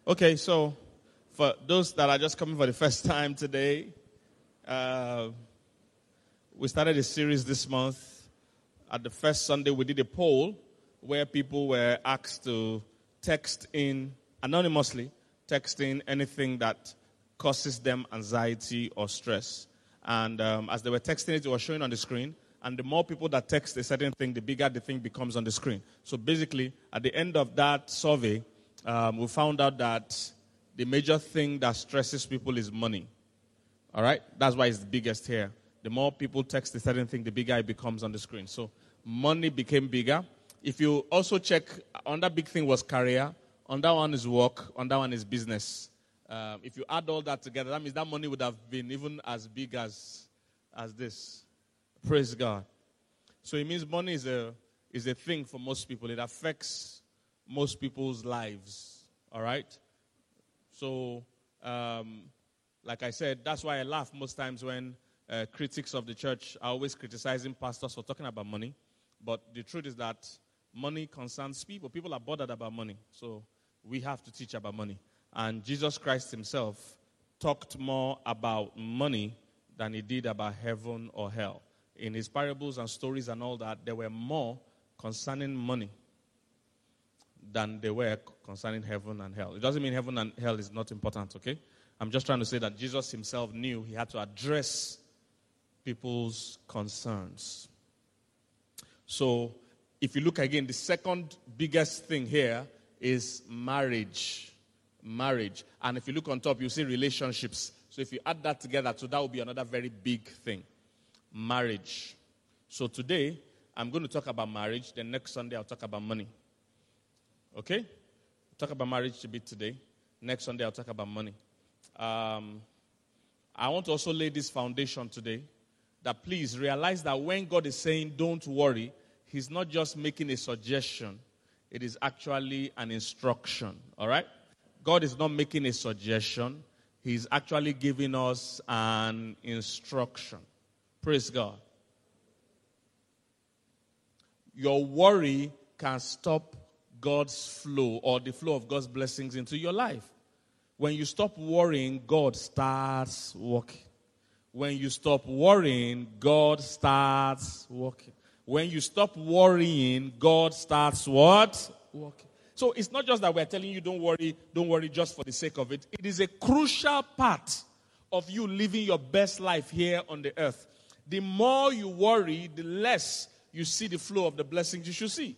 Okay, so for those that are just coming for the first time today, we started a series this month. At the first Sunday, we did a poll where people were asked to text in, anonymously, text in anything that causes them anxiety or stress. And as they were texting it was showing on the screen. And the more people that text a certain thing, the bigger the thing becomes on the screen. So basically, at the end of that survey, we found out that the major thing that stresses people is money. All right? That's why it's the biggest here. The more people text a certain thing, the bigger it becomes on the screen. So money became bigger. If you also check, on that big thing was career. On that one is work. On that one is business. If you add all that together, that means that money would have been even as big as this. Praise God. So it means money is a thing for most people. It affects most people's lives. All right? So, like I said, that's why I laugh most times when critics of the church are always criticizing pastors for talking about money. But the truth is that money concerns people. People are bothered about money. So we have to teach about money. And Jesus Christ himself talked more about money than he did about heaven or hell. In his parables and stories and all that, there were more concerning money than they were concerning heaven and hell. It doesn't mean heaven and hell is not important, okay? I'm just trying to say that Jesus himself knew he had to address people's concerns. So, if you look again, the second biggest thing here is marriage. Marriage. And if you look on top, you see relationships. So if you add that together, so that will be another very big thing. Marriage. So today, I'm going to talk about marriage. Then next Sunday, I'll talk about money. Okay? I'll talk about marriage a bit today. Next Sunday, I'll talk about money. I want to also lay this foundation today that please realize that when God is saying don't worry, he's not just making a suggestion. It is actually an instruction. All right? God is not making a suggestion. He's actually giving us an instruction. Praise God. Your worry can stop God's flow or the flow of God's blessings into your life. When you stop worrying, God starts working. When you stop worrying, God starts working. When you stop worrying, God starts what? Working. So it's not just that we're telling you don't worry just for the sake of it. It is a crucial part of you living your best life here on the earth. The more you worry, the less you see the flow of the blessings you should see.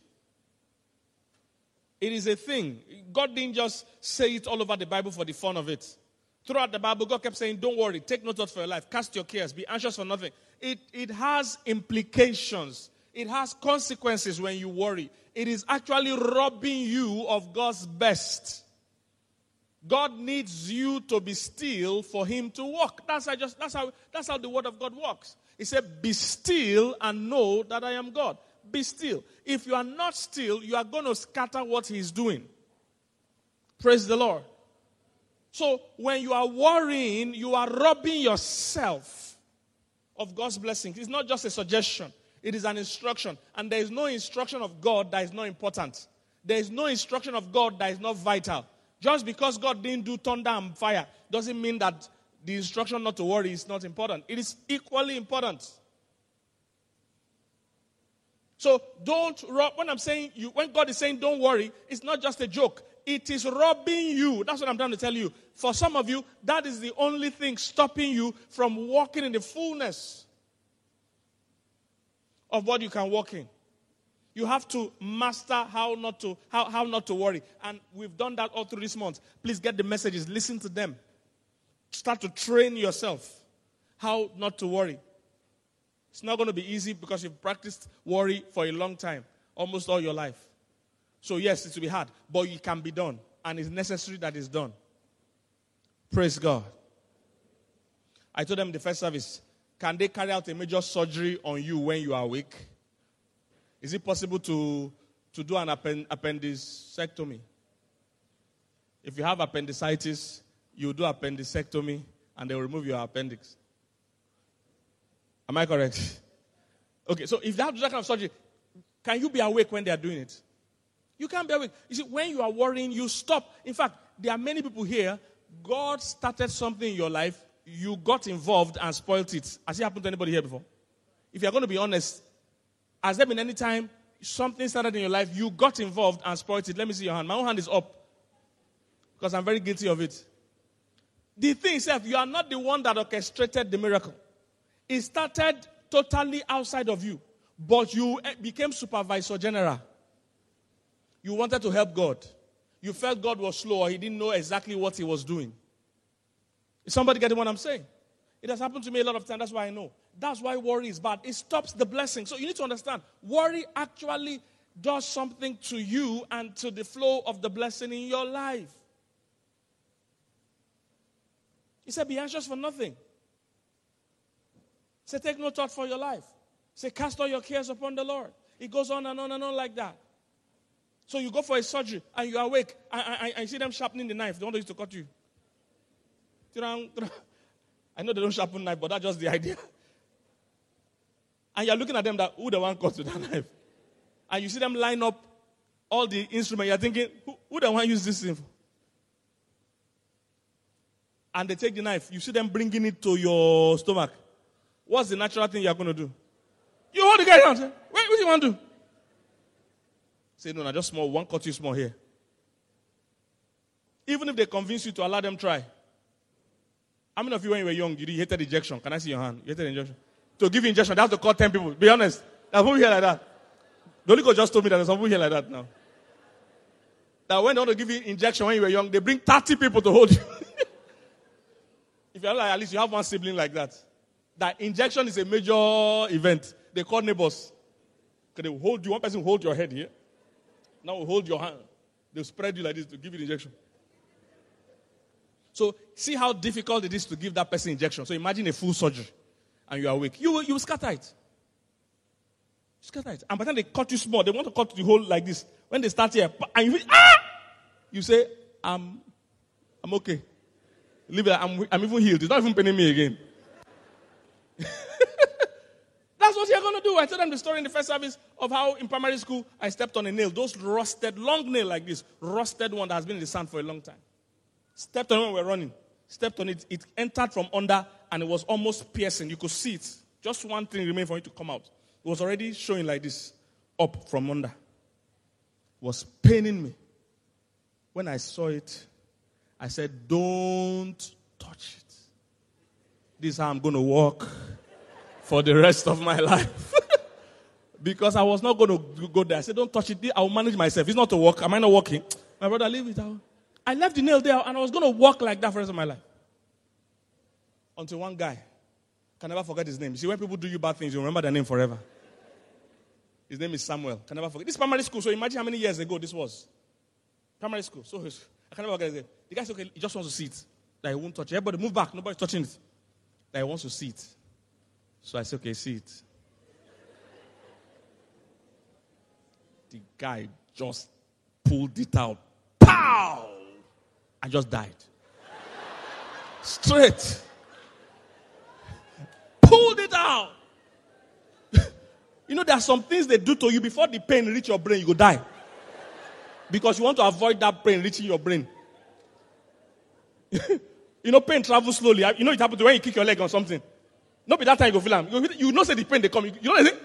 It is a thing. God didn't just say it all over the Bible for the fun of it. Throughout the Bible, God kept saying, don't worry, take no thought for your life, cast your cares, be anxious for nothing. It has implications. It has consequences when you worry. It is actually robbing you of God's best. God needs you to be still for him to work. That's how the word of God works. He said, be still and know that I am God. Be still. If you are not still, you are going to scatter what he's doing. Praise the Lord. So when you are worrying, you are robbing yourself of God's blessings. It's not just a suggestion. It is an instruction. And there is no instruction of God that is not important. There is no instruction of God that is not vital. Just because God didn't do thunder and fire doesn't mean that the instruction not to worry is not important. It is equally important. So when I'm saying when God is saying don't worry, it's not just a joke. It is robbing you. That's what I'm trying to tell you. For some of you, that is the only thing stopping you from walking in the fullness of what you can walk in. You have to master how not to worry. And we've done that all through this month. Please get the messages. Listen to them. Start to train yourself how not to worry. It's not going to be easy because you've practiced worry for a long time, almost all your life. So yes, it will be hard, but it can be done. And it's necessary that it's done. Praise God. I told them in the first service, can they carry out a major surgery on you when you are awake? Is it possible to do an appendicectomy? If you have appendicitis, you do appendicectomy and they will remove your appendix. Am I correct? Okay, so if they have to do that kind of surgery, can you be awake when they are doing it? You can't be awake. You see, when you are worrying, you stop. In fact, there are many people here, God started something in your life, you got involved and spoiled it. Has it happened to anybody here before? If you're going to be honest, has there been any time something started in your life, you got involved and spoiled it? Let me see your hand. My own hand is up because I'm very guilty of it. The thing itself, you are not the one that orchestrated the miracle. It started totally outside of you, but you became supervisor general. You wanted to help God. You felt God was slow or he didn't know exactly what he was doing. Is somebody getting what I'm saying? It has happened to me a lot of times. That's why I know. That's why worry is bad. It stops the blessing. So you need to understand, worry actually does something to you and to the flow of the blessing in your life. He said, be anxious for nothing. He said, take no thought for your life. He said, cast all your cares upon the Lord. It goes on and on and on like that. So you go for a surgery and you are awake and you see them sharpening the knife. They want to use to cut you. I know they don't sharpen knife, but that's just the idea. And you're looking at them that, who the one cut with that knife? And you see them line up all the instruments. You're thinking, who the one use this thing for? And they take the knife. You see them bringing it to your stomach. What's the natural thing you're going to do? You hold the guy down. Say, what do you want to do? Say, no, just small. One cut you small here. Even if they convince you to allow them try. How many of you, when you were young, you hated injection? Can I see your hand? You hated injection? To give you injection, they have to call 10 people. Be honest. There's people here like that. The Holy Ghost just told me that there's some people here like that now. That when they want to give you injection when you were young, they bring 30 people to hold you. If you're like, at least you have one sibling like that. That injection is a major event. They call neighbors. Because they hold you. One person will hold your head here. Now will hold your hand. They'll spread you like this to give you the injection. So see how difficult it is to give that person injection. So imagine a full surgery and you are awake. You will scatter it. Scatter it. And by the time they cut you small, they want to cut the hole like this. When they start here, and you feel, you say, I'm okay. Leave it. I'm even healed. It's not even paining me again. That's what you're going to do. I told them the story in the first service of how in primary school I stepped on a nail. Those rusted, long nail like this. Rusted one that has been in the sand for a long time. Stepped on it when we were running. Stepped on it. It entered from under and it was almost piercing. You could see it. Just one thing remained for it to come out. It was already showing like this. Up from under. It was paining me. When I saw it, I said, don't touch it. This is how I'm going to walk for the rest of my life. Because I was not going to go there. I said, don't touch it. I will manage myself. It's not to walk. Am I not walking? My brother, leave it out. I left the nail there and I was going to walk like that for the rest of my life. Until one guy, can never forget his name. You see, when people do you bad things, you remember their name forever. His name is Samuel. Can never forget. This is primary school, so imagine how many years ago this was. Primary school. So I can never forget his name. The guy said, okay, he just wants to see it. That he won't touch it. Everybody move back. Nobody's touching it. That he wants to see it. So I said, okay, see it. The guy just pulled it out. Pow! And just died. Straight. Pulled it out. You know, there are some things they do to you before the pain reach your brain, you go die. Because you want to avoid that pain reaching your brain. You know, pain travels slowly. You know it happens when you kick your leg on something. Not be that time you go feel them. You know say the pain they come. You know they say,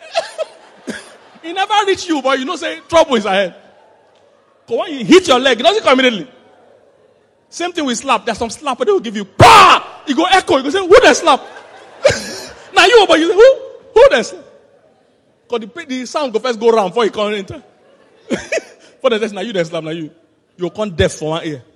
it never reach you, but you know say trouble is ahead. Because when you hit your leg, it doesn't come immediately. Same thing with slap. There's some slap they will give you. Bah! You go echo. You go say, who they slap? Now you, but you say, who they slap? Because the sound go first go round before you come enter. For the test, now you they slap, now you. You can't deaf for one ear.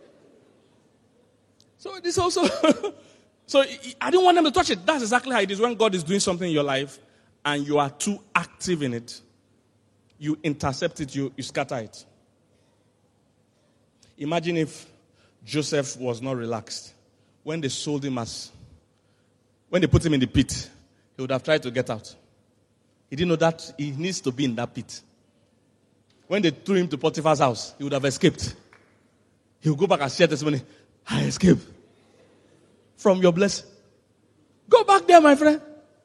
So this also, so I didn't want them to touch it. That's exactly how it is when God is doing something in your life and you are too active in it. You intercept it, you scatter it. Imagine if Joseph was not relaxed. When they sold him when they put him in the pit, he would have tried to get out. He didn't know that he needs to be in that pit. When they threw him to Potiphar's house, he would have escaped. He would go back and share testimony. I escaped from your blessing. Go back there, my friend.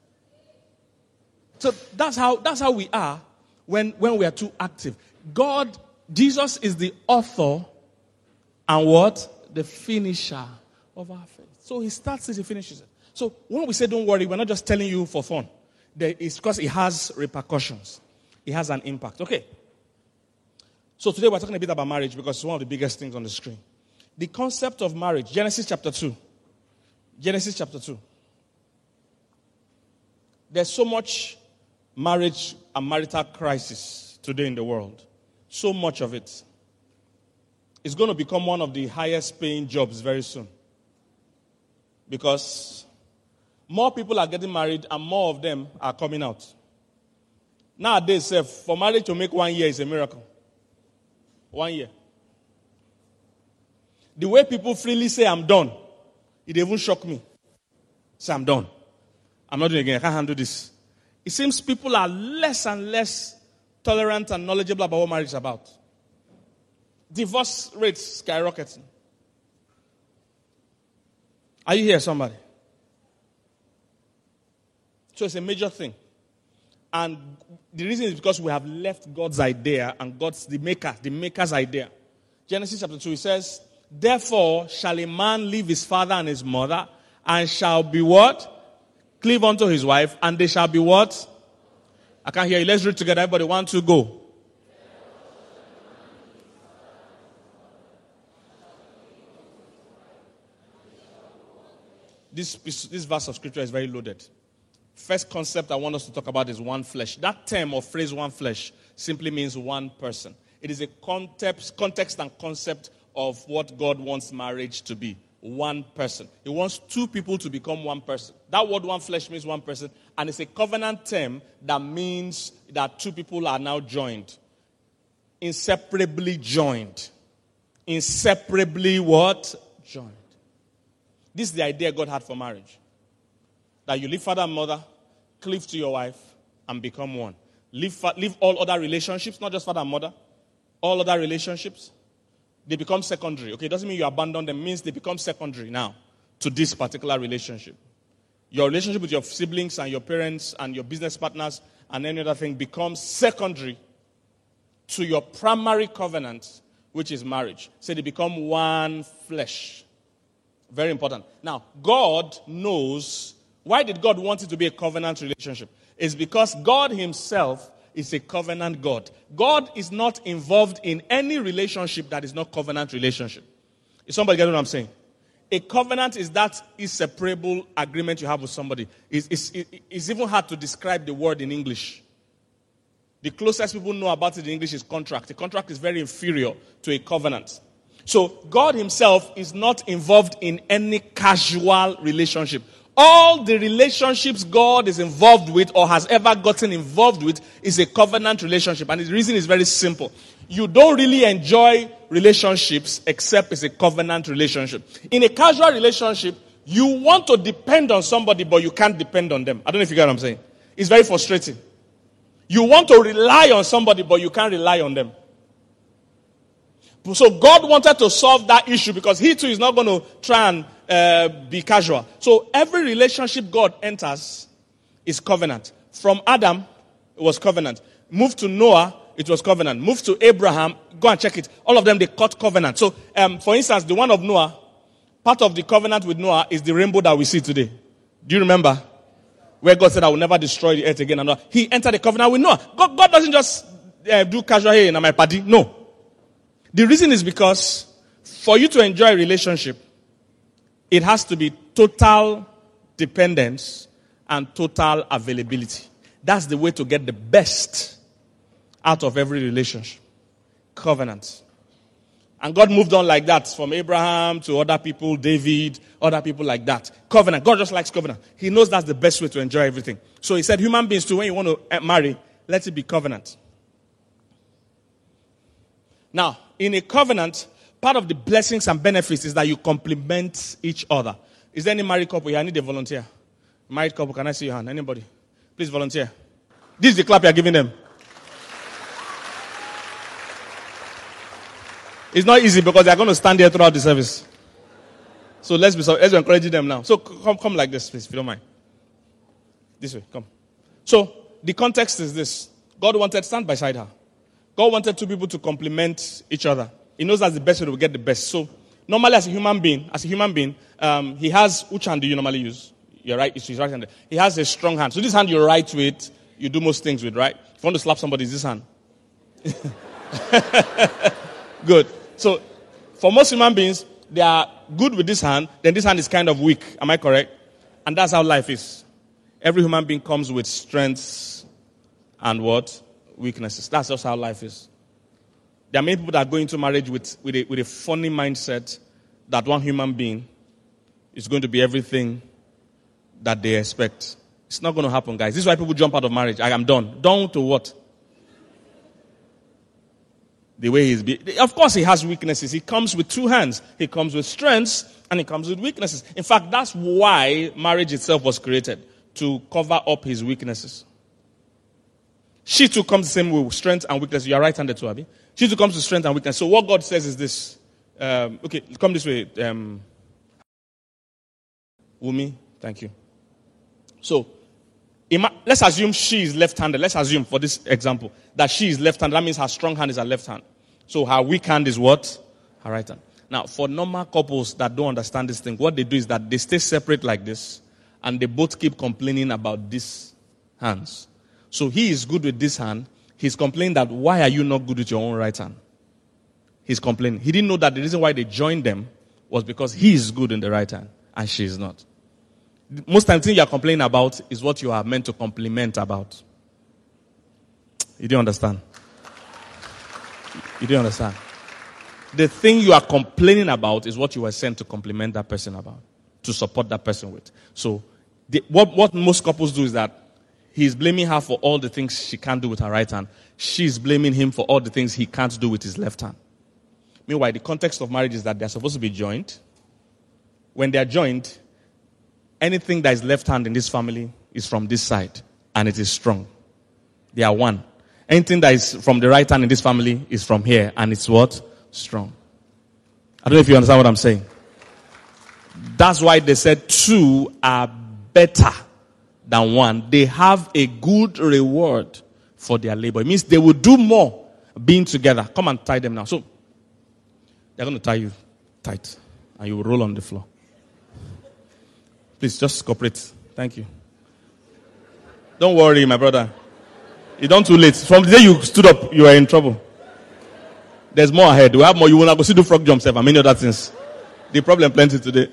So that's how we are when we are too active. Jesus is the author and what? The finisher of our faith. So he starts it, he finishes it. So when we say don't worry, we're not just telling you for fun. It's because it has repercussions. It has an impact. Okay. So today we're talking a bit about marriage because it's one of the biggest things on the screen. The concept of marriage, Genesis chapter 2. Genesis chapter 2. There's so much marriage and marital crisis today in the world. So much of it. It's going to become one of the highest paying jobs very soon. Because more people are getting married and more of them are coming out. Nowadays, for marriage to make 1 year is a miracle. 1 year. The way people freely say, I'm done, it even shocked me. Say, I'm done. I'm not doing it again. I can't handle this. It seems people are less and less tolerant and knowledgeable about what marriage is about. Divorce rates skyrocketing. Are you here, somebody? So it's a major thing. And the reason is because we have left God's idea and the maker's idea. Genesis chapter 2, it says, therefore shall a man leave his father and his mother, and shall be what? Cleave unto his wife, and they shall be what? I can't hear you. Let's read together. Everybody, 1, 2, go. This verse of scripture is very loaded. First concept I want us to talk about is one flesh. That term or phrase one flesh simply means one person. It is a context and concept of what God wants marriage to be. One person. He wants two people to become one person. That word one flesh means one person. And it's a covenant term that means that two people are now joined. Inseparably joined. Inseparably what? Joined. This is the idea God had for marriage. That you leave father and mother, cleave to your wife, and become one. Leave all other relationships, not just father and mother. All other relationships, they become secondary. Okay, it doesn't mean you abandon them. It means they become secondary now to this particular relationship. Your relationship with your siblings and your parents and your business partners and any other thing becomes secondary to your primary covenant, which is marriage. So they become one flesh. Very important. Now, God knows. Why did God want it to be a covenant relationship? It's because God himself is a covenant God. God is not involved in any relationship that is not covenant relationship. Is somebody getting what I'm saying? A covenant is that inseparable agreement you have with somebody. It's even hard to describe the word in English. The closest people know about it in English is contract. A contract is very inferior to a covenant. So God himself is not involved in any casual relationship. All the relationships God is involved with or has ever gotten involved with is a covenant relationship. And the reason is very simple. You don't really enjoy relationships except it's a covenant relationship. In a casual relationship, you want to depend on somebody, but you can't depend on them. I don't know if you get what I'm saying. It's very frustrating. You want to rely on somebody, but you can't rely on them. So God wanted to solve that issue because he too is not going to try and be casual. So every relationship God enters is covenant. From Adam, it was covenant. Move to Noah, it was covenant. Move to Abraham, go and check it. All of them, they cut covenant. So, for instance, the one of Noah, part of the covenant with Noah is the rainbow that we see today. Do you remember? Where God said, I will never destroy the earth again. And he entered the covenant with Noah. God doesn't just do casual, hey, in my party. No. The reason is because for you to enjoy a relationship, it has to be total dependence and total availability. That's the way to get the best out of every relationship. Covenant. And God moved on like that from Abraham to other people, David, other people like that. Covenant. God just likes covenant. He knows that's the best way to enjoy everything. So he said, human beings too, when you want to marry, let it be covenant. Now, in a covenant, part of the blessings and benefits is that you complement each other. Is there any married couple here? I need a volunteer. Married couple, can I see your hand? Anybody? Please volunteer. This is the clap you're giving them. It's not easy because they're going to stand there throughout the service. So let's encourage them now. So come like this, please, if you don't mind. This way, come. So the context is this. God wanted stand beside her. God wanted two people to complement each other. He knows that's the best way to get the best. So normally as a human being, he has, which hand do you normally use? You're right, it's his right hand. He has a strong hand. So this hand you write with, you do most things with, right? If you want to slap somebody, it's this hand. Good. So for most human beings, they are good with this hand, then this hand is kind of weak. Am I correct? And that's how life is. Every human being comes with strengths and what? Weaknesses. That's just how life is. There are many people that go into marriage with a funny mindset that one human being is going to be everything that they expect. It's not going to happen, guys. This is why people jump out of marriage. I am done. Done to what? The way he's of course, he has weaknesses. He comes with two hands. He comes with strengths and he comes with weaknesses. In fact, that's why marriage itself was created, to cover up his weaknesses. She too comes the same way with strength and weakness. You are right-handed too, Abby. She too comes with strength and weakness. So what God says is this. Okay, come this way. Wumi, thank you. So, let's assume she is left-handed. Let's assume for this example that she is left-handed. That means her strong hand is her left hand. So her weak hand is what? Her right hand. Now, for normal couples that don't understand this thing, what they do is that they stay separate like this, and they both keep complaining about these hands. So he is good with this hand. He's complaining that, why are you not good with your own right hand? He's complaining. He didn't know that the reason why they joined them was because he is good in the right hand, and she is not. Most times, the thing you are complaining about is what you are meant to compliment about. You don't understand? You don't understand? The thing you are complaining about is what you were sent to compliment that person about, to support that person with. So, what most couples do is that he's blaming her for all the things she can't do with her right hand. She's blaming him for all the things he can't do with his left hand. Meanwhile, the context of marriage is that they're supposed to be joined. When they're joined, anything that is left hand in this family is from this side, and it is strong. They are one. Anything that is from the right hand in this family is from here, and it's what? Strong. I don't know if you understand what I'm saying. That's why they said two are better than one. They have a good reward for their labor. It means they will do more being together. Come and tie them now. So, they're going to tie you tight, and you will roll on the floor. Please, just cooperate. Thank you. Don't worry, my brother. You're not too late. From the day you stood up, you are in trouble. There's more ahead. We have more. You will not go see do frog jumps and many other things. The problem plenty today.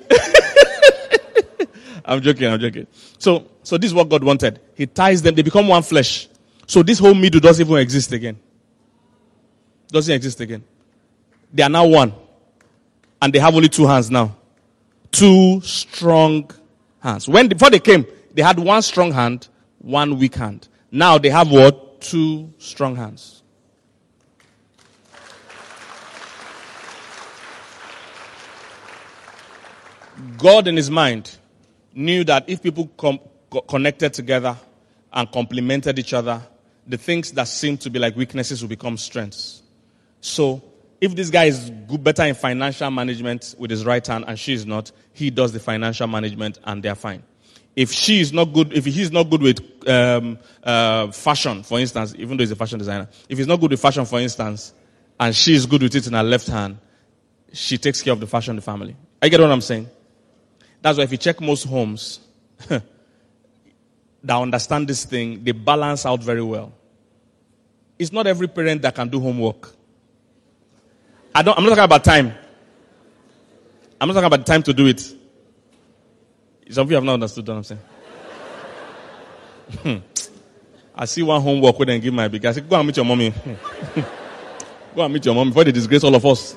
I'm joking. So this is what God wanted. He ties them. They become one flesh. So this whole middle doesn't even exist again. Doesn't exist again. They are now one. And they have only two hands now. Two strong hands. Before they came, they had one strong hand, one weak hand. Now they have what? Two strong hands. God in his mind knew that if people connected together and complemented each other, the things that seem to be like weaknesses will become strengths. So if this guy is better in financial management with his right hand and she is not, he does the financial management and they're fine. If he's not good with fashion, for instance, even though he's a fashion designer, if he's not good with fashion, for instance, and she's good with it in her left hand, she takes care of the fashion in the family. I get what I'm saying? That's why if you check most homes that understand this thing, they balance out very well. It's not every parent that can do homework. I'm not talking about time. I'm not talking about the time to do it. Some of you have not understood what I'm saying. I see one homework where they give my big. I say, go and meet your mommy. Go and meet your mommy before they disgrace all of us.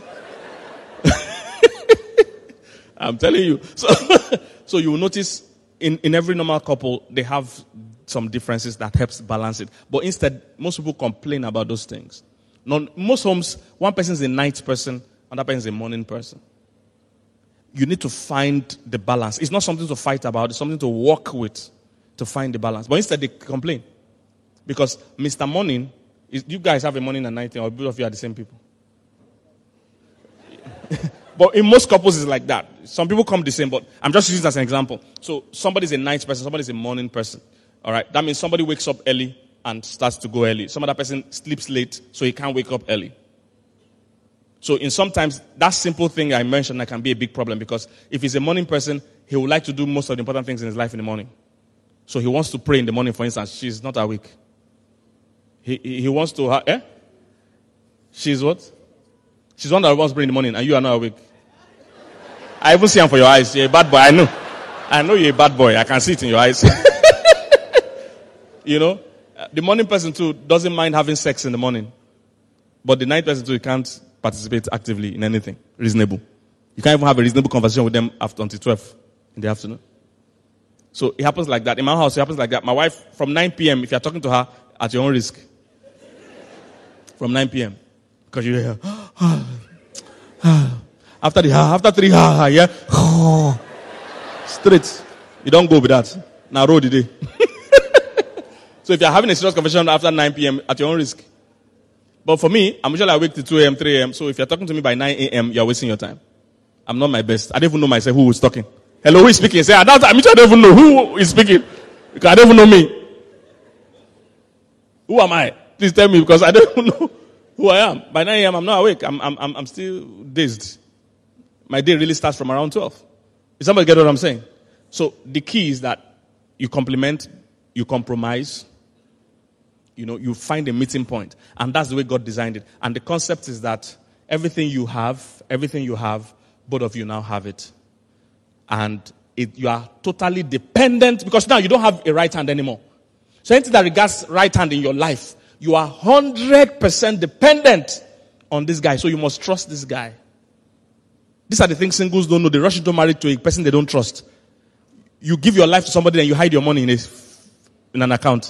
I'm telling you. So you will notice in every normal couple, they have some differences that helps balance it. But instead, most people complain about those things. Most homes, one person is a night person, another person is a morning person. You need to find the balance. It's not something to fight about. It's something to work with to find the balance. But instead, they complain. Because Mr. Morning, you guys have a morning and night thing, or both of you are the same people. But in most couples, it's like that. Some people come the same, but I'm just using this as an example. So somebody's a night person, somebody's a morning person. All right? That means somebody wakes up early and starts to go early. Some other person sleeps late, so he can't wake up early. So in sometimes, that simple thing I mentioned that can be a big problem, because if he's a morning person, he would like to do most of the important things in his life in the morning. So he wants to pray in the morning, for instance. She's not awake. He wants to... She's what? She's one that wants to pray in the morning, and you are not awake. I even see him for your eyes. You're a bad boy. I know. I know you're a bad boy. I can see it in your eyes. You know? The morning person too doesn't mind having sex in the morning. But the night person too can't participate actively in anything reasonable. You can't even have a reasonable conversation with them until 12 in the afternoon. So it happens like that. In my house, it happens like that. My wife, from 9 p.m., if you're talking to her, at your own risk. From 9 p.m. Because you hear, after 3, yeah. Straight. You don't go with that. Now road the day. So if you're having a serious conversation after 9 p.m., at your own risk. But for me, I'm usually awake till 2 a.m., 3 a.m. So if you're talking to me by 9 a.m., you're wasting your time. I'm not my best. I don't even know myself who is talking. Hello, who is speaking? Say, I don't even know who is speaking. Because I don't even know me. Who am I? Please tell me, because I don't even know who I am. By 9 a.m., I'm not awake. I'm still dazed. My day really starts from around 12. Does somebody get what I'm saying? So the key is that you complement, you compromise, you find a meeting point. And that's the way God designed it. And the concept is that everything you have, both of you now have it. And you are totally dependent, because now you don't have a right hand anymore. So anything that regards right hand in your life, you are 100% dependent on this guy. So you must trust this guy. These are the things singles don't know. They rush into marriage to a person they don't trust. You give your life to somebody and you hide your money in an account.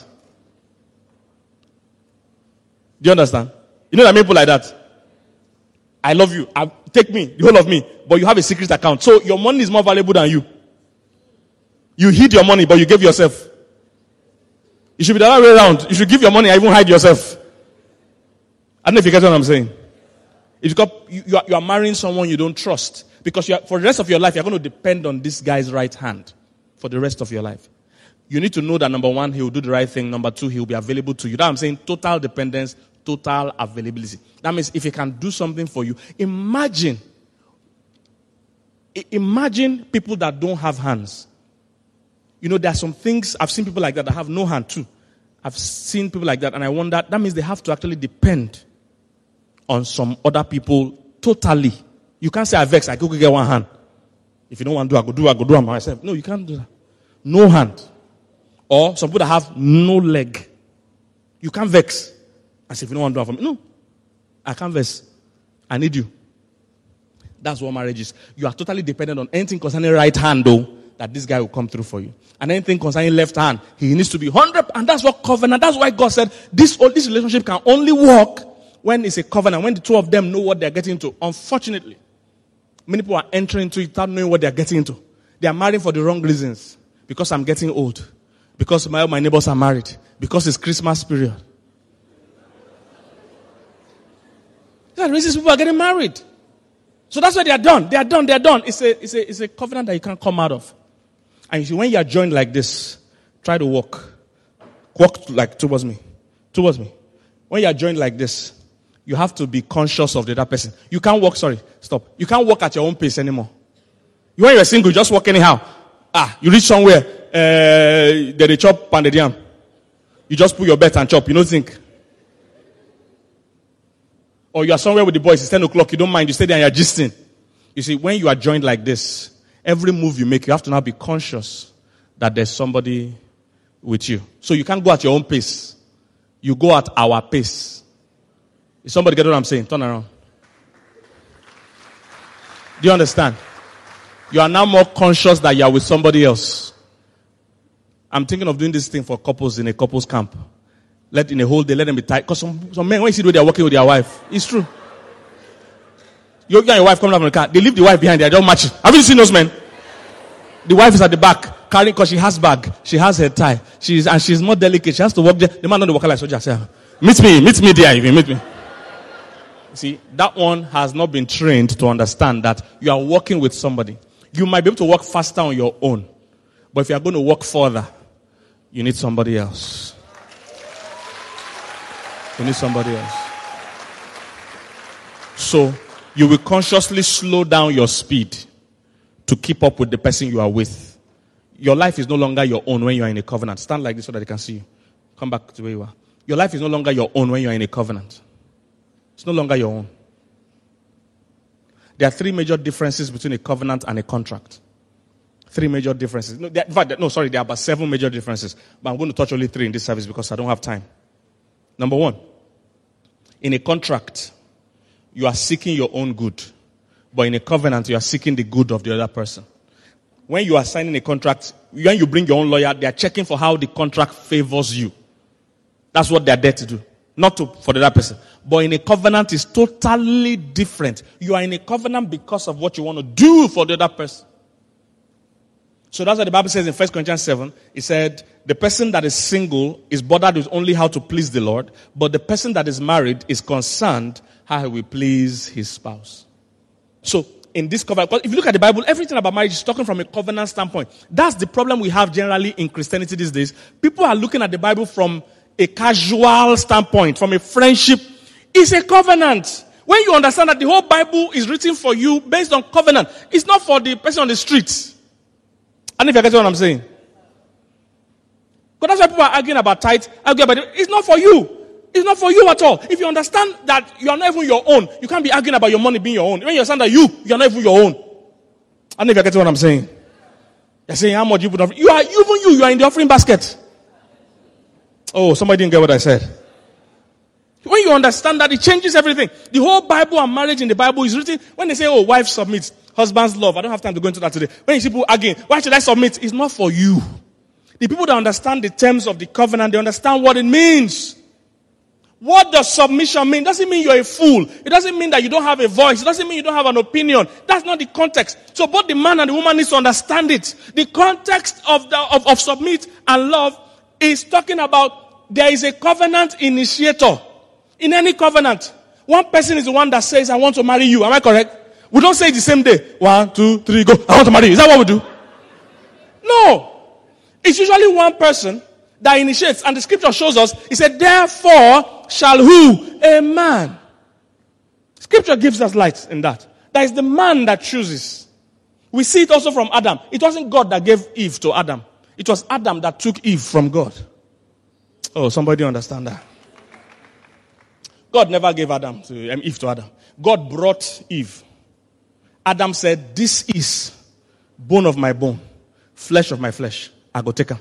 Do you understand? You know that people like that. I love you. Take me, the whole of me. But you have a secret account. So your money is more valuable than you. You hid your money, but you gave yourself. You should be the other way around. You should give your money and even hide yourself. I don't know if you get what I'm saying. It's because you are marrying someone you don't trust. Because for the rest of your life, you're going to depend on this guy's right hand. For the rest of your life. You need to know that, number one, he will do the right thing. Number two, he will be available to you. That's what I'm saying. Total dependence, total availability. That means if he can do something for you, imagine people that don't have hands. There are some things, I've seen people like that have no hand too. I've seen people like that, and I wonder, that means they have to actually depend on some other people totally. You can't say, I vex, I go get one hand. If you don't want to do, I go do it myself. No, you can't do that. No hand. Or some people that have no leg. You can't vex. I say, if you don't want to do it for me. No, I can't vex. I need you. That's what marriage is. You are totally dependent on anything concerning right hand, though, that this guy will come through for you. And anything concerning left hand, he needs to be 100. And that's what covenant, that's why God said this relationship can only work when it's a covenant, when the two of them know what they're getting into. Unfortunately, many people are entering into it without knowing what they're getting into. They are marrying for the wrong reasons. Because I'm getting old. Because my neighbors are married. Because it's Christmas period. These are the reasons people are getting married. So that's why they are done. They are done. It's a covenant that you can't come out of. And you see, when you are joined like this, try to walk. Walk like towards me. When you are joined like this, you have to be conscious of the other person. You can't walk, stop. You can't walk at your own pace anymore. When you're single, you just walk anyhow. You reach somewhere, they chop pounded yam. You just put your bet and chop, you don't think. Or you are somewhere with the boys, it's 10 o'clock, you don't mind, you stay there and you're gisting. You see, when you are joined like this, every move you make, you have to now be conscious that there's somebody with you. So you can't go at your own pace. You go at our pace. Is somebody get what I'm saying? Turn around. Do you understand? You are now more conscious that you are with somebody else. I'm thinking of doing this thing for couples in a couples camp. In a whole day, let them be tight. Because some men, when you see the way they are working with their wife, it's true. You and your wife come down from the car, they leave the wife behind, they are just matching. Have you seen those men? The wife is at the back, carrying, because she has bag, she has her tie, she's more delicate, she has to walk there. The man don't walk like soldier. Say, meet me there, if you meet me. See, that one has not been trained to understand that you are working with somebody. You might be able to work faster on your own. But if you are going to work further, you need somebody else. You need somebody else. So, You will consciously slow down your speed to keep up with the person you are with. Your life is no longer your own when you are in a covenant. Stand like this so that they can see you. Come back to where you are. Your life is no longer your own when you are in a covenant. It's no longer your own. There are three major differences between a covenant and a contract. Three major differences. There are about 7 major differences. But I'm going to touch only 3 in this service because I don't have time. Number 1. In a contract, you are seeking your own good. But in a covenant, you are seeking the good of the other person. When you are signing a contract, when you bring your own lawyer, they are checking for how the contract favors you. That's what they are there to do. Not for the other person. But in a covenant, it's totally different. You are in a covenant because of what you want to do for the other person. So that's what the Bible says in 1 Corinthians 7. It said, the person that is single is bothered with only how to please the Lord. But the person that is married is concerned how he will please his spouse. So, in this covenant, if you look at the Bible, everything about marriage is talking from a covenant standpoint. That's the problem we have generally in Christianity these days. People are looking at the Bible from a casual standpoint, from a friendship. It's a covenant. When you understand that the whole Bible is written for you based on covenant, it's not for the person on the streets. And if you get what I'm saying. Because that's why people are arguing about tithe, arguing about it. It's not for you. It's not for you at all. If you understand that you are not even your own, you can't be arguing about your money being your own. When you understand that you are not even your own. And if you get what I'm saying. You're saying how much you put off. You are in the offering basket. Oh, somebody didn't get what I said. When you understand that, it changes everything. The whole Bible and marriage in the Bible is written. When they say, oh, wife submits, husband's love. I don't have time to go into that today. When you see people arguing, why should I submit? It's not for you. The people that understand the terms of the covenant, they understand what it means. What does submission mean? It doesn't mean you're a fool. It doesn't mean that you don't have a voice. It doesn't mean you don't have an opinion. That's not the context. So both the man and the woman needs to understand it. The context of submit and love is talking about there is a covenant initiator. In any covenant, one person is the one that says, I want to marry you. Am I correct? We don't say it the same day. 1, 2, 3, go. I want to marry you. Is that what we do? No. It's usually one person that initiates. And the scripture shows us, it said, therefore shall who? A man. Scripture gives us light in that. That is the man that chooses. We see it also from Adam. It wasn't God that gave Eve to Adam. It was Adam that took Eve from God. Oh, somebody understand that? God never gave Eve to Adam. God brought Eve. Adam said, this is bone of my bone, flesh of my flesh. I go take her.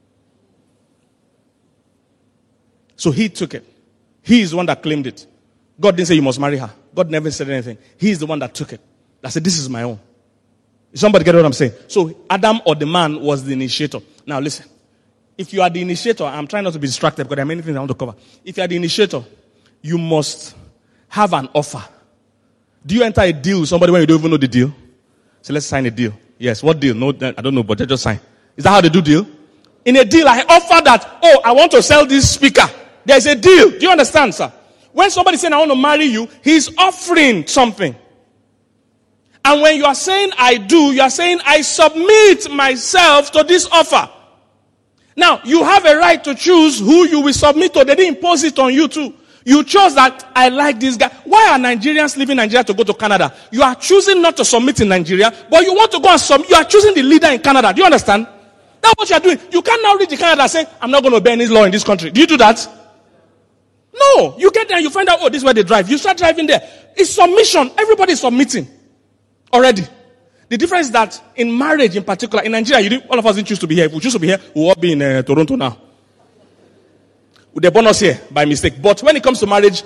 So he took it. He is the one that claimed it. God didn't say you must marry her. God never said anything. He is the one that took it. That said, this is my own. Somebody get what I'm saying? So Adam or the man was the initiator. Now listen. If you are the initiator, I'm trying not to be distracted because there are many things I want to cover. If you are the initiator, you must have an offer. Do you enter a deal with somebody when you don't even know the deal? So let's sign a deal. Yes, what deal? No, I don't know, but just sign. Is that how they do deal? In a deal, I offer that, I want to sell this speaker. There's a deal. Do you understand, sir? When somebody is saying, I want to marry you, he's offering something. And when you are saying, I do, you are saying, I submit myself to this offer. Now, you have a right to choose who you will submit to. They didn't impose it on you too. You chose that, I like this guy. Why are Nigerians leaving Nigeria to go to Canada? You are choosing not to submit in Nigeria, but you want to go and submit. You are choosing the leader in Canada. Do you understand? That's what you are doing. You can't now reach Canada and say, I'm not going to obey any law in this country. Do you do that? No. You get there and you find out, this is where they drive. You start driving there. It's submission. Everybody is submitting already. The difference is that in marriage in particular, in Nigeria, all of us didn't choose to be here. If we choose to be here, we'll all be in Toronto now. They born us here by mistake. But when it comes to marriage,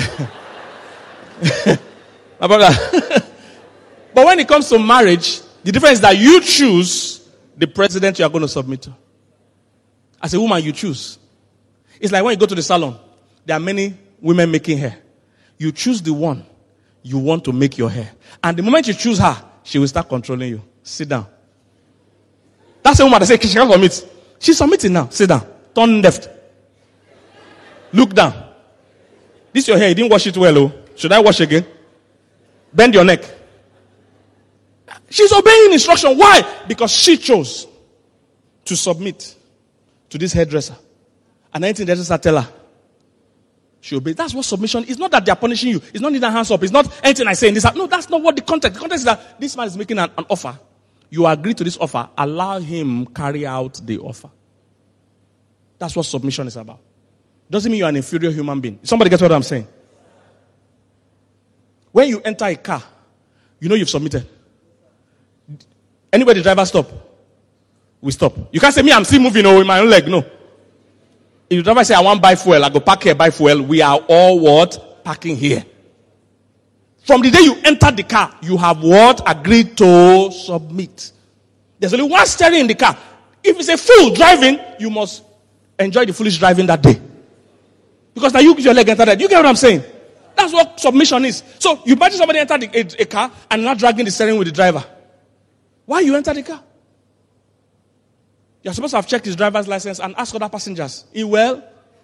my brother, but when it comes to marriage, the difference is that you choose the president you are going to submit to. As a woman, you choose. It's like when you go to the salon, there are many women making hair. You choose the one you want to make your hair. And the moment you choose her, she will start controlling you. Sit down. That's a woman that says she can't submit. She's submitting now. Sit down. Turn left. Look down. This is your hair. You didn't wash it well, oh. Should I wash again? Bend your neck. She's obeying instruction. Why? Because she chose to submit to this hairdresser. And anything the hairdresser tell her, she obeys. That's what submission is. Not that they are punishing you. It's not neither hands up. It's not anything I say in this. No, that's not what the context. The context is that this man is making an offer. You agree to this offer. Allow him carry out the offer. That's what submission is about. Doesn't mean you're an inferior human being. Somebody get what I'm saying? When you enter a car, you know you've submitted. Anywhere the driver stop, we stop. You can't say, me, I'm still moving with my own leg. No. If the driver say, I want to buy fuel, I go park here, buy fuel. We are all what? Parking here. From the day you enter the car, you have what? Agreed to submit. There's only one steering in the car. If it's a fool driving, you must enjoy the foolish driving that day. Because now you give your leg enter that. You get what I'm saying? That's what submission is. So you imagine somebody enter a car and not dragging the steering with the driver. Why you enter the car? You're supposed to have checked his driver's license and ask other passengers. He well?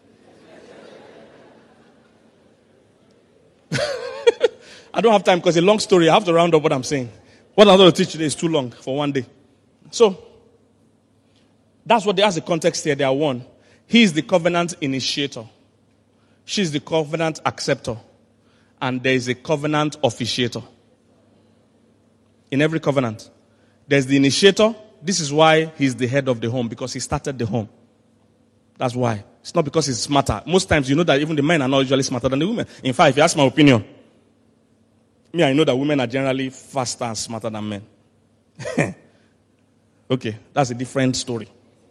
I don't have time because it's a long story. I have to round up what I'm saying. What I'm going to teach today is too long for one day. So, that's the context here. They are one. He is the covenant initiator. She is the covenant acceptor. And there is a covenant officiator. In every covenant, there's the initiator. This is why he's the head of the home, because he started the home. That's why. It's not because he's smarter. Most times you know that even the men are not usually smarter than the women. In fact, if you ask my opinion, I know that women are generally faster and smarter than men. Okay, that's a different story.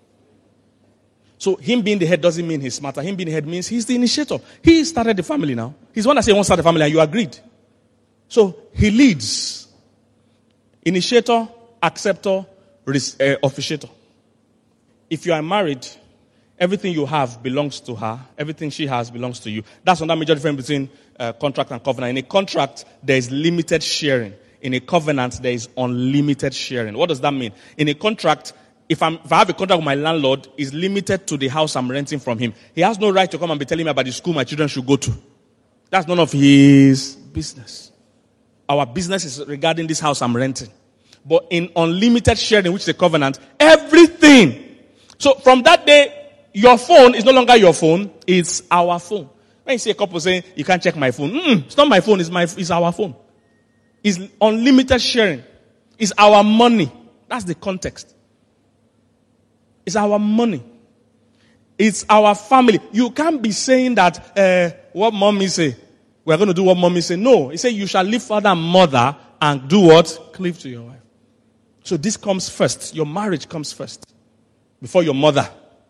So him being the head doesn't mean he's smarter. Him being the head means he's the initiator. He started the family now. He's the one that said he wants to start the family and you agreed. So he leads. Initiator, acceptor, officiator. If you are married, everything you have belongs to her. Everything she has belongs to you. That's another major difference between contract and covenant. In a contract, there is limited sharing. In a covenant, there is unlimited sharing. What does that mean? In a contract, if I have a contract with my landlord, it's limited to the house I'm renting from him. He has no right to come and be telling me about the school my children should go to. That's none of his business. Our business is regarding this house I'm renting. But in unlimited sharing, which is a covenant, everything. So from that day, your phone is no longer your phone, it's our phone. When you see a couple saying, you can't check my phone. It's not my phone, it's our phone. It's unlimited sharing. It's our money. That's the context. It's our money. It's our family. You can't be saying that what mommy say. We're going to do what mommy say. No. He said you shall leave father and mother and do what? Cleave to your wife. So this comes first. Your marriage comes first. Before your mother.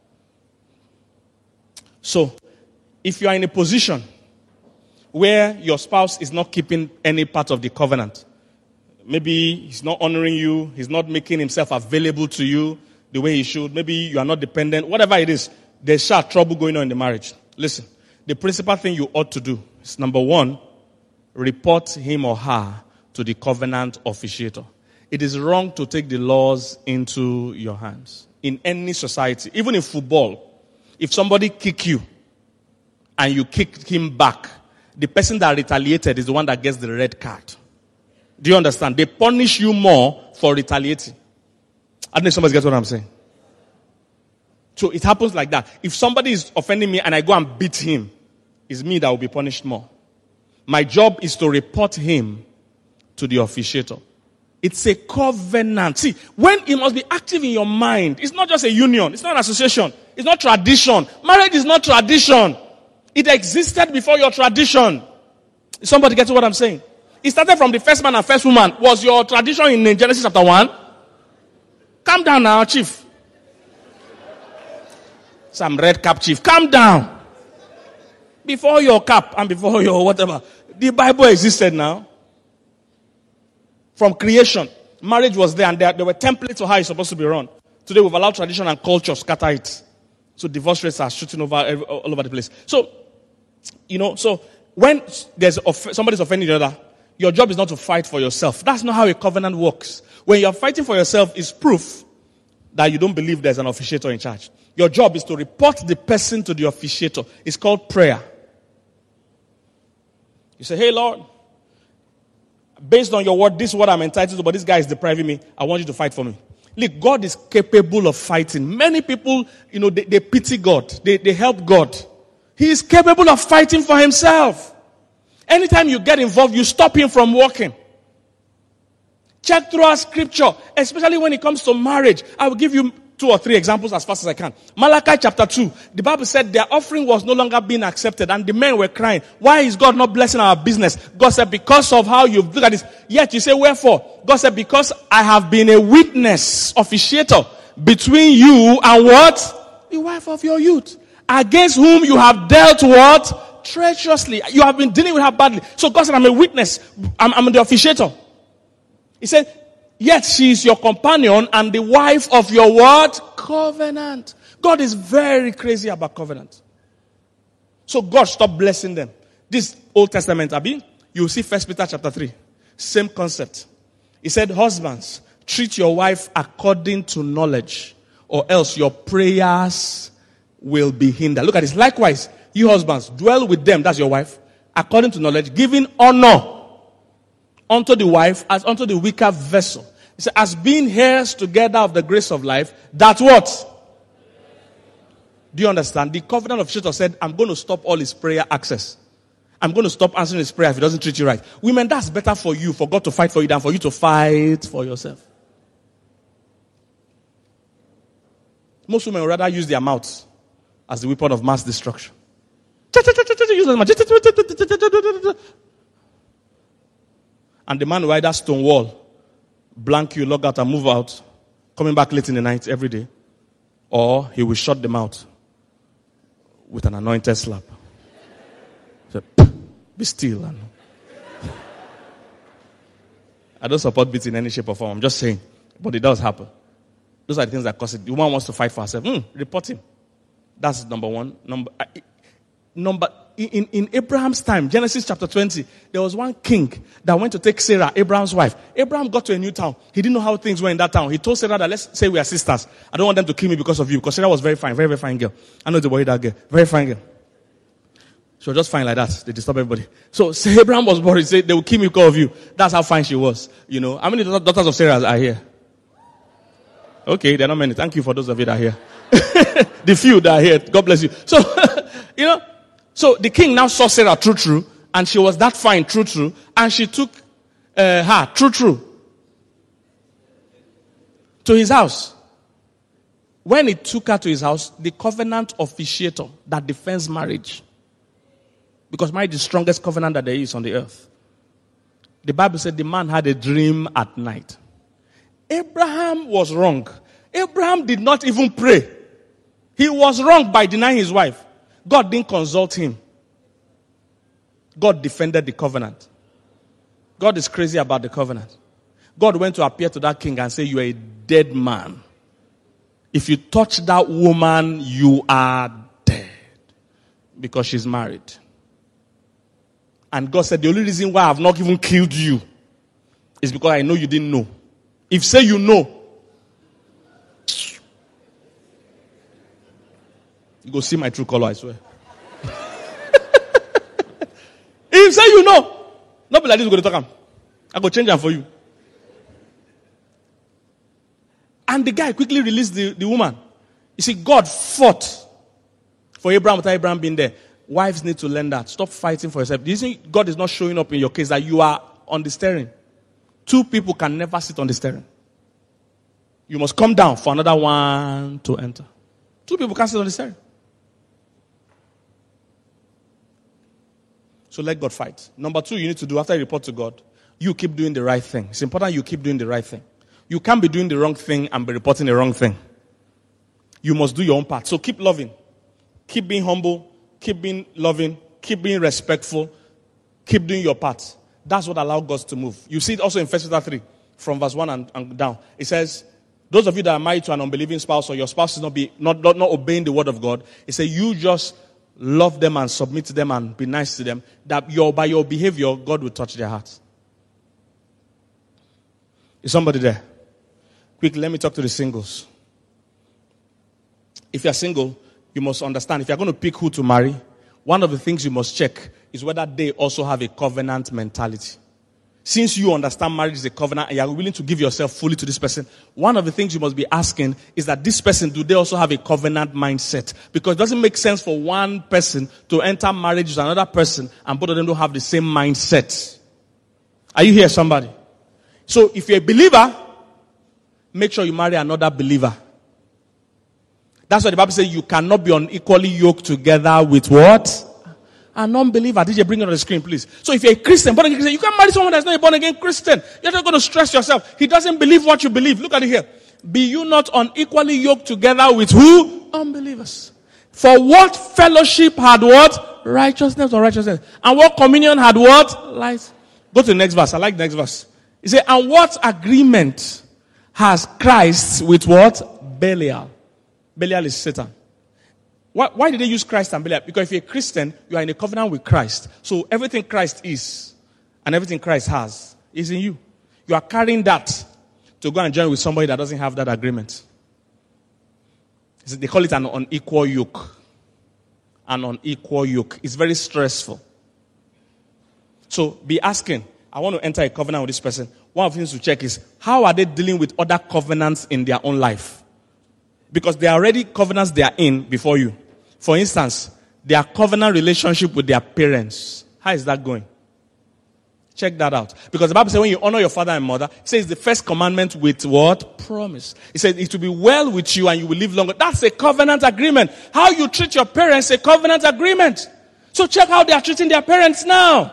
So, if you are in a position where your spouse is not keeping any part of the covenant, maybe he's not honoring you, he's not making himself available to you the way he should, maybe you are not dependent, whatever it is, there's trouble going on in the marriage. Listen, the principal thing you ought to do is, number one, report him or her to the covenant officiator. It is wrong to take the laws into your hands. In any society, even in football, if somebody kick you and you kick him back, the person that retaliated is the one that gets the red card. Do you understand? They punish you more for retaliating. I don't know if somebody gets what I'm saying. So it happens like that. If somebody is offending me and I go and beat him, it's me that will be punished more. My job is to report him to the officiator. It's a covenant. See, when it must be active in your mind, it's not just a union, it's not an association, it's not tradition. Marriage is not tradition. It existed before your tradition. Somebody gets what I'm saying? It started from the first man and first woman. Was your tradition in Genesis chapter 1? Calm down now, chief. Some red cap chief. Calm down. Before your cap and before your whatever. The Bible existed now. From creation. Marriage was there and there were templates of how it's supposed to be run. Today we've allowed tradition and culture scatter it. So divorce rates are shooting all over the place. So, so when there's somebody's offending the other, your job is not to fight for yourself. That's not how a covenant works. When you're fighting for yourself, it's proof that you don't believe there's an officiator in charge. Your job is to report the person to the officiator. It's called prayer. You say, hey Lord, based on your word, this is what I'm entitled to, but this guy is depriving me. I want you to fight for me. Look, God is capable of fighting. Many people, they pity God. They help God. He is capable of fighting for himself. Anytime you get involved, you stop him from working. Check through our scripture, especially when it comes to marriage. I will give you 2 or 3 examples as fast as I can. Malachi chapter 2. The Bible said their offering was no longer being accepted and the men were crying. Why is God not blessing our business? God said, because of how you look at this. Yet you say, wherefore? God said, because I have been a witness, officiator, between you and what? The wife of your youth. Against whom you have dealt what? Treacherously. You have been dealing with her badly. So God said, I'm a witness. I'm the officiator. He said, yet she is your companion and the wife of your what? Covenant. God is very crazy about covenant. So God stopped blessing them. This Old Testament, Abi, you will see 1 Peter chapter 3. Same concept. He said, husbands, treat your wife according to knowledge, or else your prayers will be hindered. Look at this. Likewise, you husbands, dwell with them, that's your wife, according to knowledge, giving honor unto the wife as unto the weaker vessel. He said, as being heirs together of the grace of life, that what? Do you understand? The covenant officiator said, I'm going to stop all his prayer access. I'm going to stop answering his prayer if he doesn't treat you right. Women, that's better for you, for God to fight for you than for you to fight for yourself. Most women would rather use their mouths as the weapon of mass destruction. And the man will either stonewall, blank you, log out and move out, coming back late in the night every day, or he will shut them out with an anointed slap. So, be still. I don't support beating in any shape or form. I'm just saying. But it does happen. Those are the things that cause it. The woman wants to fight for herself. Report him. That's number one. In Abraham's time, Genesis chapter 20, there was one king that went to take Sarah, Abraham's wife. Abraham got to a new town. He didn't know how things were in that town. He told Sarah that, let's say we are sisters. I don't want them to kill me because of you. Because Sarah was very fine, very, very fine girl. I know it's about that girl. Very fine girl. She was just fine like that. They disturb everybody. So Abraham was worried. He said, they will kill me because of you. That's how fine she was. You know, how many daughters of Sarah are here? Okay, there are not many. Thank you for those of you that are here. The few that are here. God bless you. So, you know, so the king now saw Sarah true, and she was that fine true, and she took her true to his house. When he took her to his house, the covenant officiator that defends marriage, because marriage is the strongest covenant that there is on the earth. The Bible said the man had a dream at night. Abraham was wrong. Abraham did not even pray. He was wrong by denying his wife. God didn't consult him. God defended the covenant. God is crazy about the covenant. God went to appear to that king and say, you are a dead man. If you touch that woman, you are dead. Because she's married. And God said, the only reason why I have not even killed you is because I know you didn't know. If say you know, you go see my true color, I swear. If say you know, not be like this, you go to talk. I go change them for you. And the guy quickly released the woman. You see, God fought for Abraham without Abraham being there. Wives need to learn that. Stop fighting for yourself. Do you think God is not showing up in your case that you are on the steering? 2 people can never sit on the steering. You must come down for another one to enter. 2 people can't sit on the steering. So let God fight. Number 2, you need to do after you report to God, you keep doing the right thing. It's important you keep doing the right thing. You can't be doing the wrong thing and be reporting the wrong thing. You must do your own part. So keep loving. Keep being humble. Keep being loving. Keep being respectful. Keep doing your part. That's what allows God to move. You see it also in 1 Peter 3, from verse 1 and down. It says, those of you that are married to an unbelieving spouse, or your spouse is not obeying the word of God, it says you just love them and submit to them and be nice to them, that by your behavior, God will touch their hearts. Is somebody there? Quick, let me talk to the singles. If you're single, you must understand, if you're going to pick who to marry, one of the things you must check is whether they also have a covenant mentality. Since you understand marriage is a covenant and you are willing to give yourself fully to this person, one of the things you must be asking is that this person, do they also have a covenant mindset? Because it doesn't make sense for one person to enter marriage with another person and both of them don't have the same mindset. Are you here, somebody? So if you're a believer, make sure you marry another believer. That's why the Bible says you cannot be unequally yoked together with what? An unbeliever. DJ, bring it on the screen, please. So if you're a Christian, born again Christian, you can't marry someone that's not a born again Christian. You're not going to stress yourself. He doesn't believe what you believe. Look at it here. Be you not unequally yoked together with who? Unbelievers. For what fellowship had what? Righteousness or righteousness. And what communion had what? Light. Go to the next verse. I like the next verse. He said, and what agreement has Christ with what? Belial. Belial is Satan. Why did they use Christ and Belial? Because if you're a Christian, you are in a covenant with Christ. So everything Christ is and everything Christ has is in you. You are carrying that to go and join with somebody that doesn't have that agreement. They call it an unequal yoke. An unequal yoke. It's very stressful. So be asking, I want to enter a covenant with this person. One of the things to check is, how are they dealing with other covenants in their own life? Because there are already covenants they are in before you. For instance, their covenant relationship with their parents. How is that going? Check that out. Because the Bible says when you honor your father and mother, it says the first commandment with what? Promise. It says it will be well with you and you will live longer. That's a covenant agreement. How you treat your parents is a covenant agreement. So check how they are treating their parents now.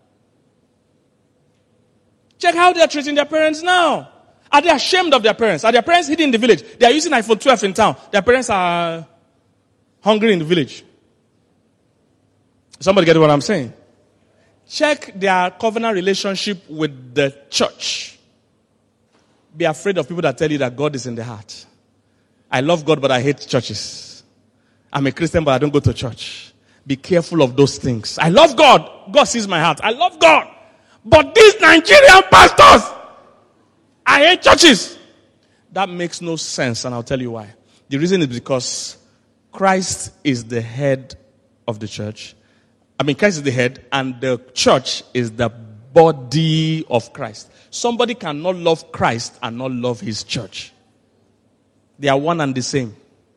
Check how they are treating their parents now. Are they ashamed of their parents? Are their parents hidden in the village? They are using iPhone 12 in town. Their parents are hungry in the village. Somebody get what I'm saying? Check their covenant relationship with the church. Be afraid of people that tell you that God is in the heart. I love God, but I hate churches. I'm a Christian, but I don't go to church. Be careful of those things. I love God. God sees my heart. I love God. But these Nigerian pastors, I hate churches. That makes no sense, and I'll tell you why. The reason is because Christ is the head of the church. Christ is the head, and the church is the body of Christ. Somebody cannot love Christ and not love his church. They are one and the same.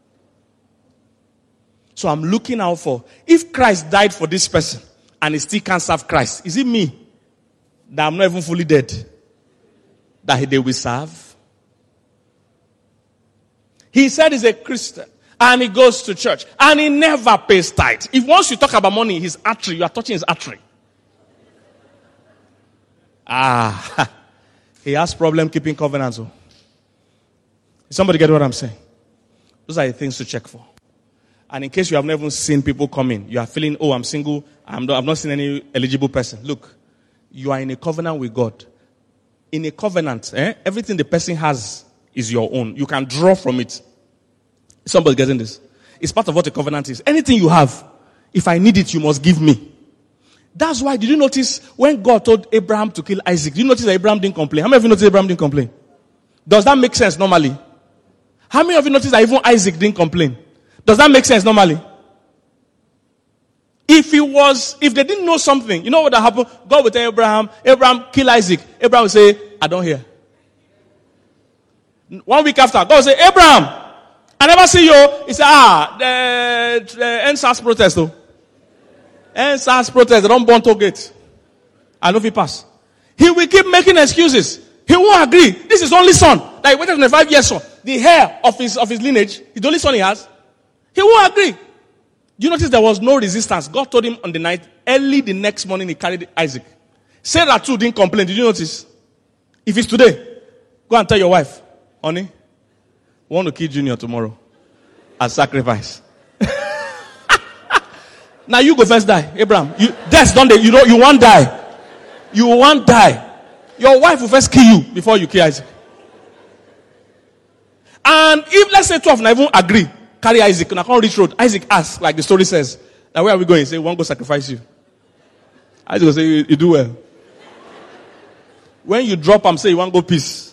So I'm looking out for, if Christ died for this person and he still can't serve Christ, is it me that I'm not even fully dead that they will serve? He said he's a Christian and he goes to church and he never pays tithe. If once you talk about money, his artery, you are touching his artery. He has problem keeping covenants. Somebody get what I'm saying? Those are the things to check for. And in case you have never seen people come in, you are feeling, I'm single, I've not seen any eligible person. Look, you are in a covenant with God. In a covenant, everything the person has is your own. You can draw from it. Somebody getting this? It's part of what a covenant is. Anything you have, if I need it, you must give me. That's why, did you notice when God told Abraham to kill Isaac, did you notice that Abraham didn't complain? How many of you noticed Abraham didn't complain? Does that make sense normally? How many of you noticed that even Isaac didn't complain? Does that make sense normally? If they didn't know something, you know what would happen? God would tell Abraham, kill Isaac. Abraham would say, I don't hear. 1 week after, God would say, Abraham, I never see you. He said, the NSAS protest though. NSAS protest, they don't burn toll gate. I know if he pass. He will keep making excuses. He won't agree. This is only son. Like waited 25 years son. The hair of his lineage is the only son he has. He won't agree. You notice there was no resistance. God told him on the night, early the next morning he carried Isaac. Sarah too didn't complain. Did you notice? If it's today, go and tell your wife, honey, we want to kill Junior tomorrow as sacrifice. Now you go first die, Abraham. Death don't they? You won't die. You won't die. Your wife will first kill you before you kill Isaac. And if let's say 12 now even agree, carry Isaac, and I can't reach road. Isaac asks, like the story says, now where are we going? He say, we want to go sacrifice you. Isaac will say, you do well. When you drop him, say you want to go peace.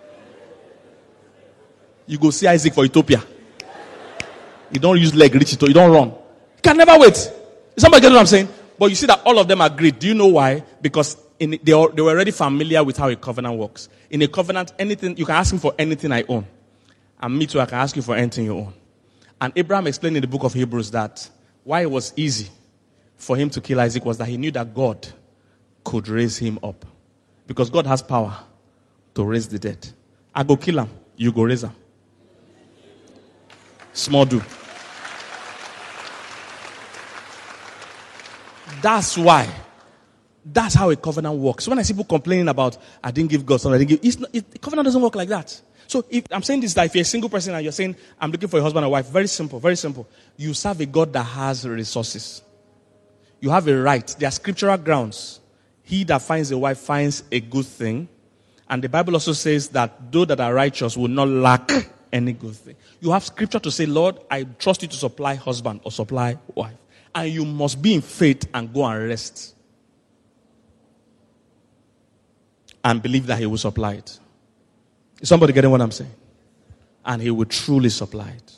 You go see Isaac for Ethiopia. You don't use leg, reach it, you don't run. You can never wait. Somebody get what I'm saying? But you see that all of them agreed. Do you know why? Because They were already familiar with how a covenant works. In a covenant, anything you can ask me for anything I own. And me too, I can ask you for anything you own. And Abraham explained in the book of Hebrews that why it was easy for him to kill Isaac was that he knew that God could raise him up. Because God has power to raise the dead. I go kill him, you go raise him. Small do. That's why. That's how a covenant works. When I see people complaining about, I didn't give God something, I didn't give, covenant doesn't work like that. So if I'm saying this, that if you're a single person and you're saying, I'm looking for a husband or wife, very simple, very simple. You serve a God that has resources. You have a right. There are scriptural grounds. He that finds a wife finds a good thing. And the Bible also says that those that are righteous will not lack any good thing. You have scripture to say, Lord, I trust you to supply husband or supply wife. And you must be in faith and go and rest. And believe that he will supply it. Is somebody getting what I'm saying? And he will truly supply it.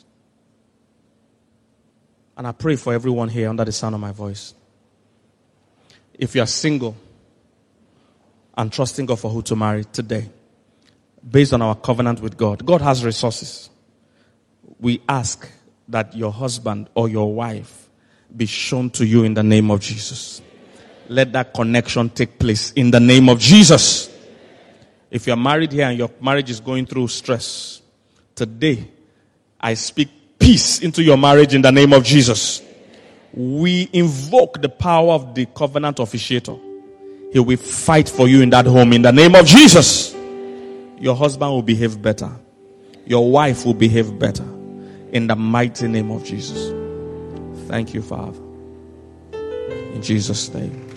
And I pray for everyone here under the sound of my voice. If you are single and trusting God for who to marry today, based on our covenant with God, God has resources. We ask that your husband or your wife be shown to you in the name of Jesus. Let that connection take place in the name of Jesus. If you're married here and your marriage is going through stress, today I speak peace into your marriage in the name of Jesus. We invoke the power of the covenant officiator. He will fight for you in that home in the name of Jesus. Your husband will behave better. Your wife will behave better in the mighty name of Jesus. Thank you, Father. In Jesus' name.